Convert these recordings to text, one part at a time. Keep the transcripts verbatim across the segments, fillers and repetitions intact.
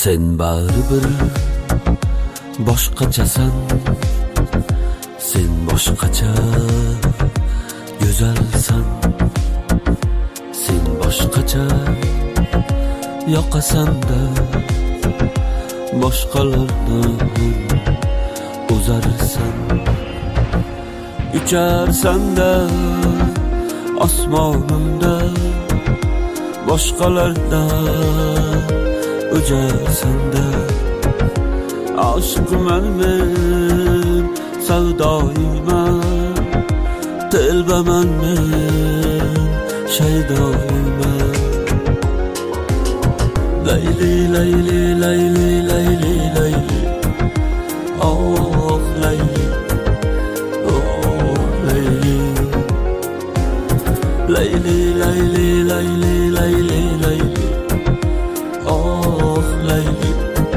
Sen baribir boshqachasan, sen boshqacha go'zalsan, sen boshqacha yoqasan-da boshqalardan o'zarsan, ucharsan-da osmonimda boshqalardan o'jarsan-da. Aşıqman men, savdoyman, telbaman men, shaydoyman. Layli, layli, layli, layli, layli, oh layli, oh layli. Layli, layli, layli, layli, layli, oh layli.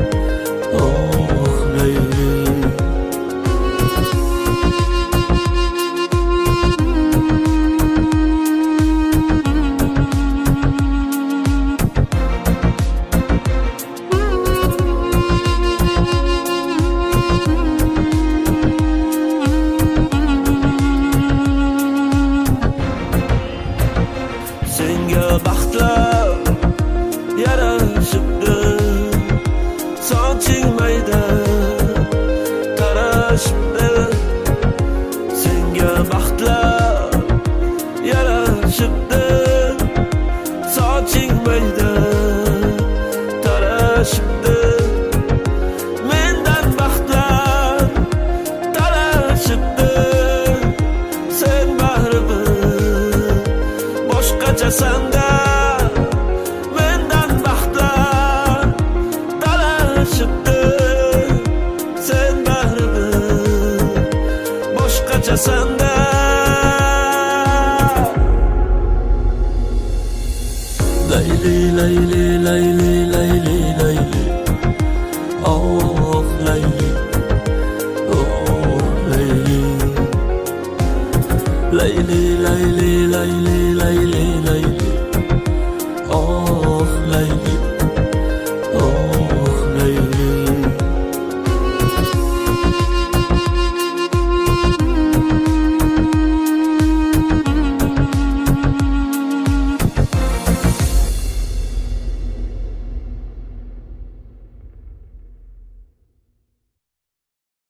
Senga baxtlar yarashibdi, soching mayda tarashibdi. Senga baxtlar yarashibdi, soching mayda tarashibdi. Mendan baxtlar tarashibdi, sen baribir boshqachasan-da. Mendan baxtlar talashibdi, sen baribir boshqachasan-da. Layli, layli, layli, layli, layli, oh layli, oh layli. Layli, layli, layli, layli,